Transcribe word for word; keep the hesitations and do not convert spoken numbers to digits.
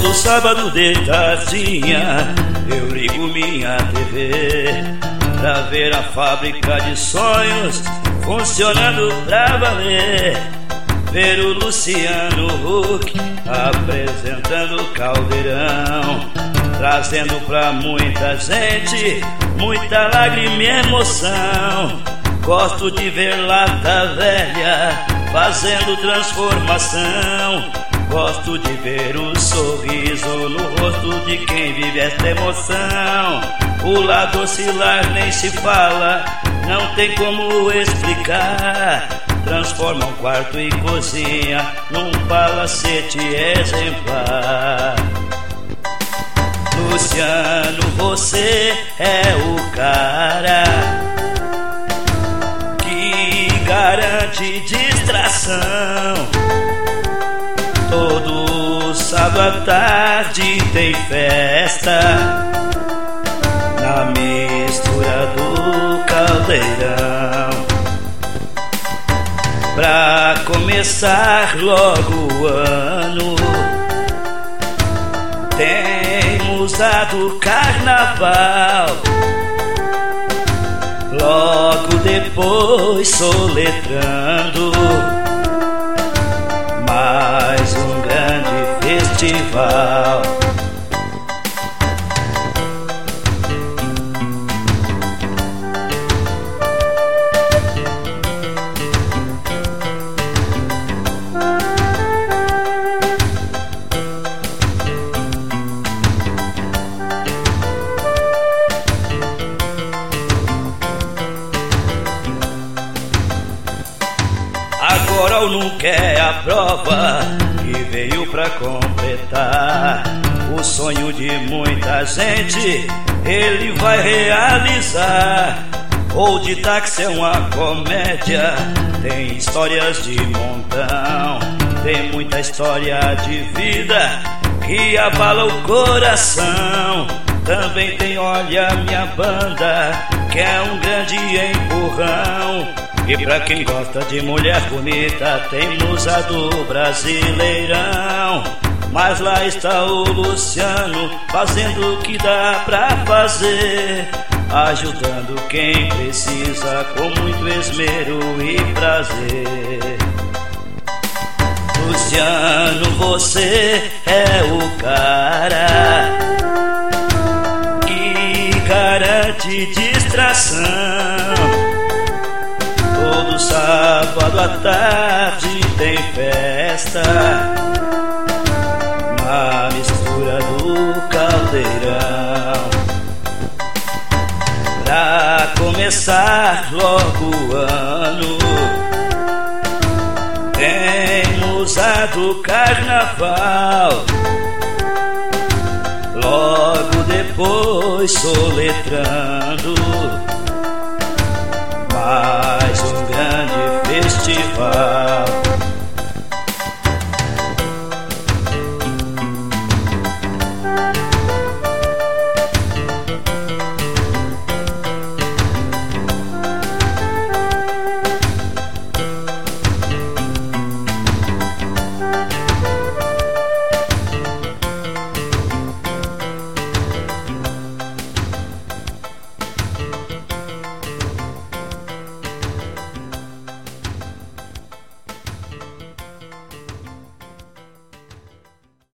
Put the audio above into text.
Todo sábado de tardinha eu ligo minha T V pra ver a fábrica de sonhos funcionando pra valer. Ver o Luciano Huck apresentando o Caldeirão, trazendo pra muita gente muita lágrima e emoção. Gosto de ver Lata Velha fazendo transformação. Gosto de ver um sorriso no rosto de quem vive esta emoção. O lado oscilar nem se fala, não tem como explicar. Transforma um quarto e cozinha num palacete exemplar. Luciano, você é o cara que garante distração. Todo sábado à tarde tem festa na mistura do Caldeirão. Pra começar logo o ano, temos a do carnaval. Logo depois, soletrando, mais um grande festival. Agora o nunca é a prova que veio pra completar o sonho de muita gente, ele vai realizar. Old Táxi é uma comédia, tem histórias de montão, tem muita história de vida que abala o coração. Também tem Olha Minha Banda, que é um grande empurrão. E pra quem gosta de mulher bonita, tem Musa do Brasileirão. Mas lá está o Luciano, fazendo o que dá pra fazer, ajudando quem precisa com muito esmero e prazer. Luciano, você é o cara que garante distração. Todo sábado à tarde tem festa na mistura do Caldeirão. Pra começar logo o ano, temos a do carnaval. Logo depois, soletrando,